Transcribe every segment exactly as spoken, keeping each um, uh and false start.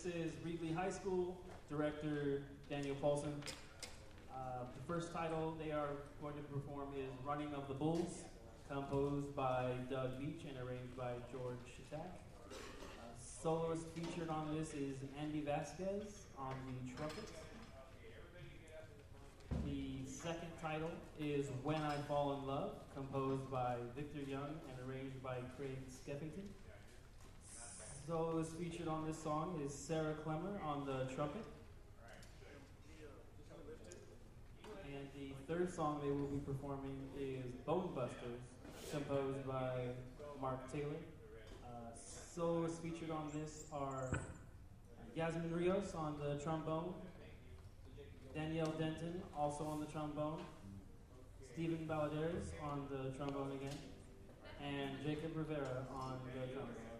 this is Reedley High School, director Daniel Paulson. Uh, the first title they are going to perform is Running of the Bulls, composed by Doug Beach and arranged by George Shatak. Uh, soloist featured on this is Andy Vasquez on the trumpet. The second title is When I Fall in Love, composed by Victor Young and arranged by Craig Skeffington. Soloist featured on this song is Sarah Clemmer on the trumpet. And the third song they will be performing is Bone Busters, composed by Mark Taylor. Uh, soloists featured on this are Yasmin Rios on the trombone, Danielle Denton also on the trombone, Stephen Balladares on the trombone again, and Jacob Rivera on the trombone again.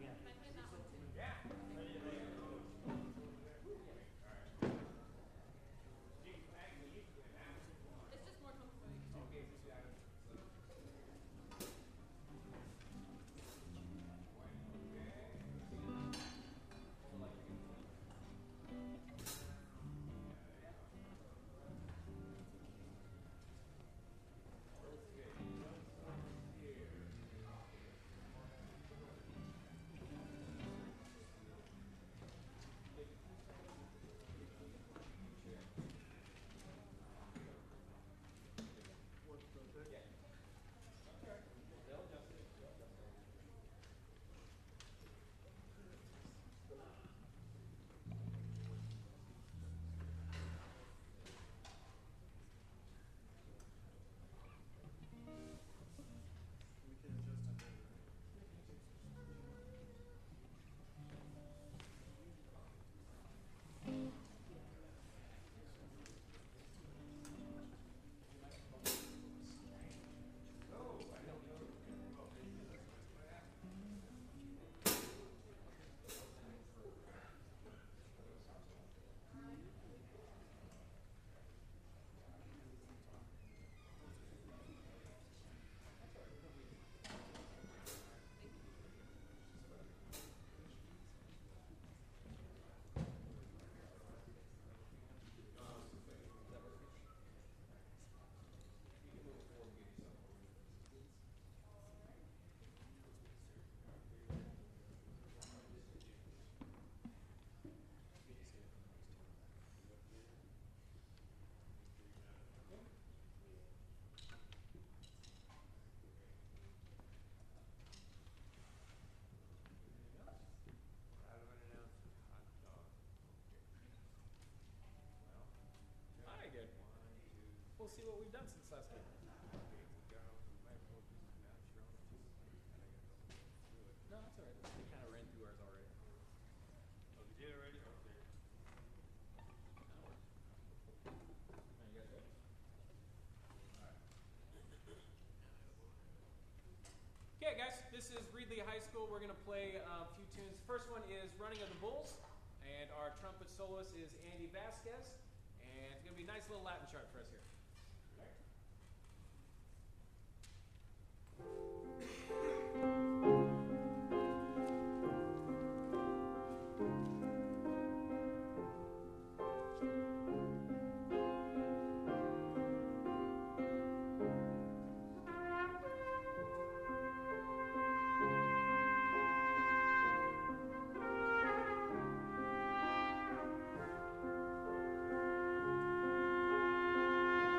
We'll see what we've done since last week. No, that's all right. We kind of ran through ours already. Oh, we did already? Okay. Now you guys ready? All right. Okay, guys, this is Reedley High School. We're going to play a few tunes. The first one is Running of the Bulls, and our trumpet soloist is Andy Vasquez. And it's going to be a nice little Latin chart for us here. Thank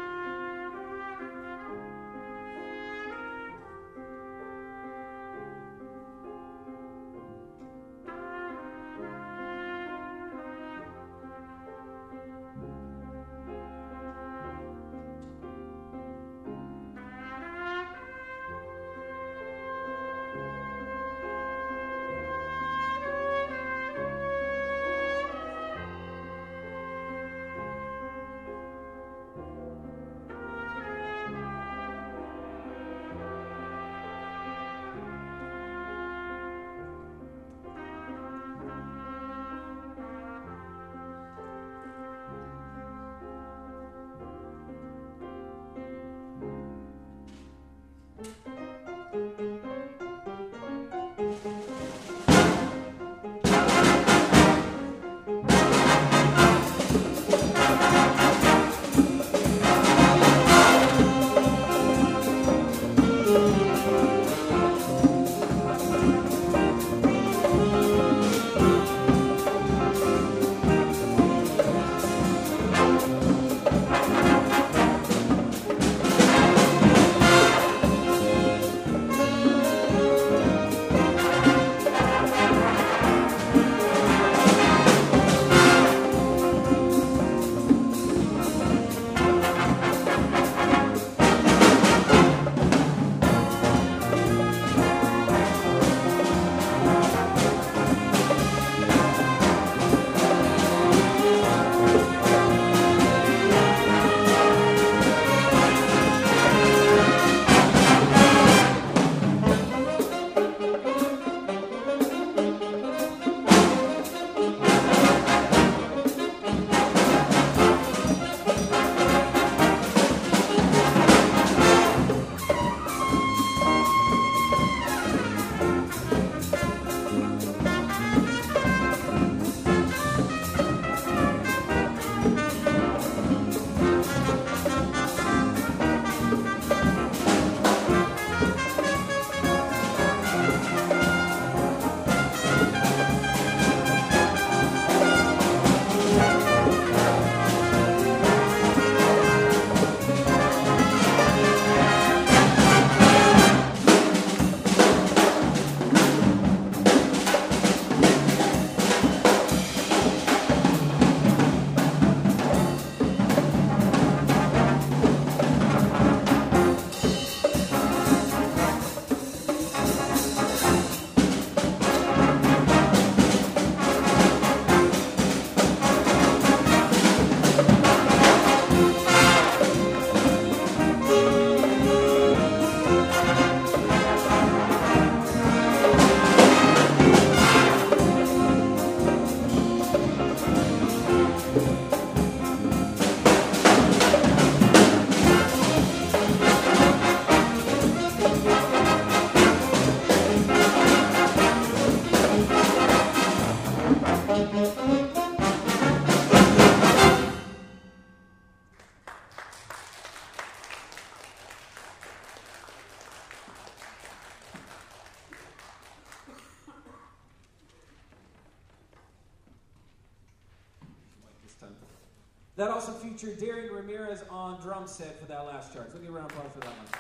That also featured Darian Ramirez on drum set for that last chart. So give a round of applause for that one.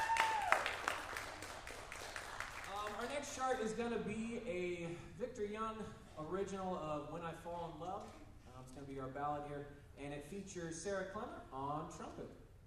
Um, our next chart is going to be a Victor Young original of When I Fall in Love. Um, it's going to be our ballad here. And it features Sarah Clemmer on trumpet.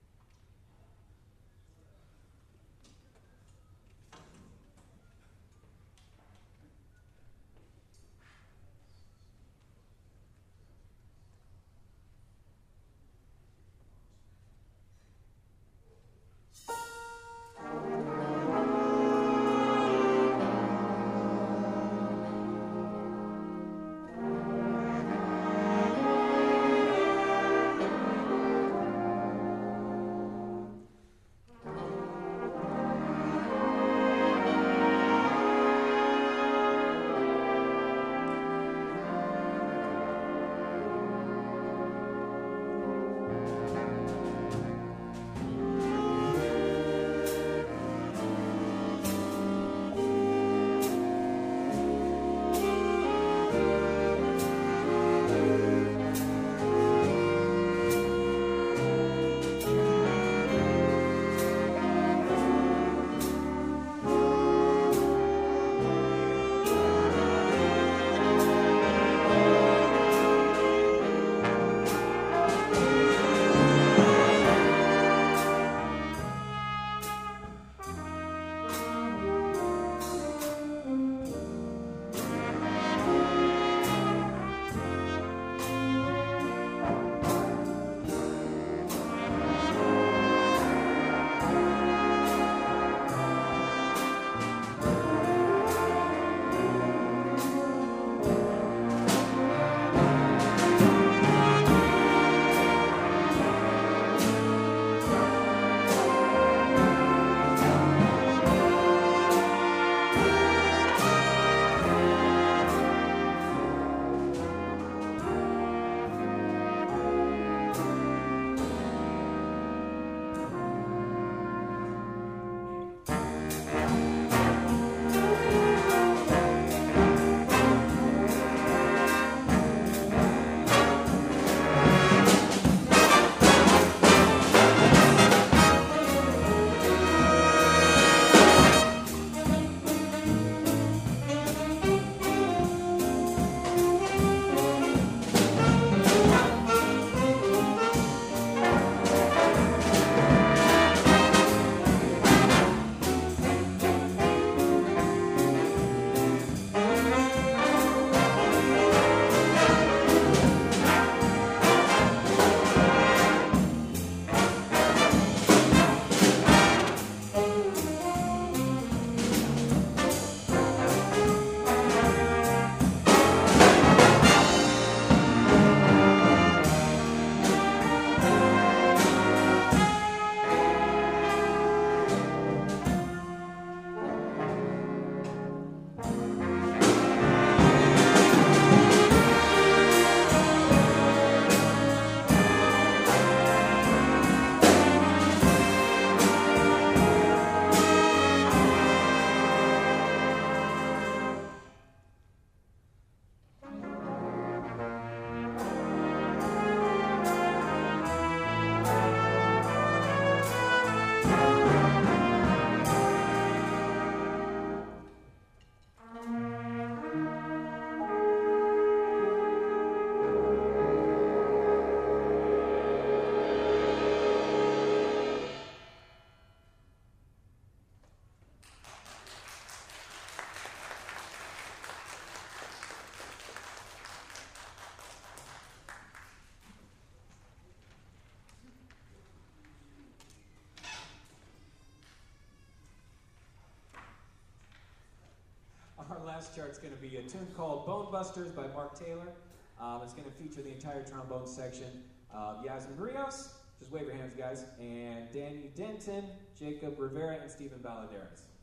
Our last chart's going to be a tune called Bone Busters by Mark Taylor. Um, it's going to feature the entire trombone section of Yasmin Rios, just wave your hands, guys, and Danny Denton, Jacob Rivera, and Stephen Balladares.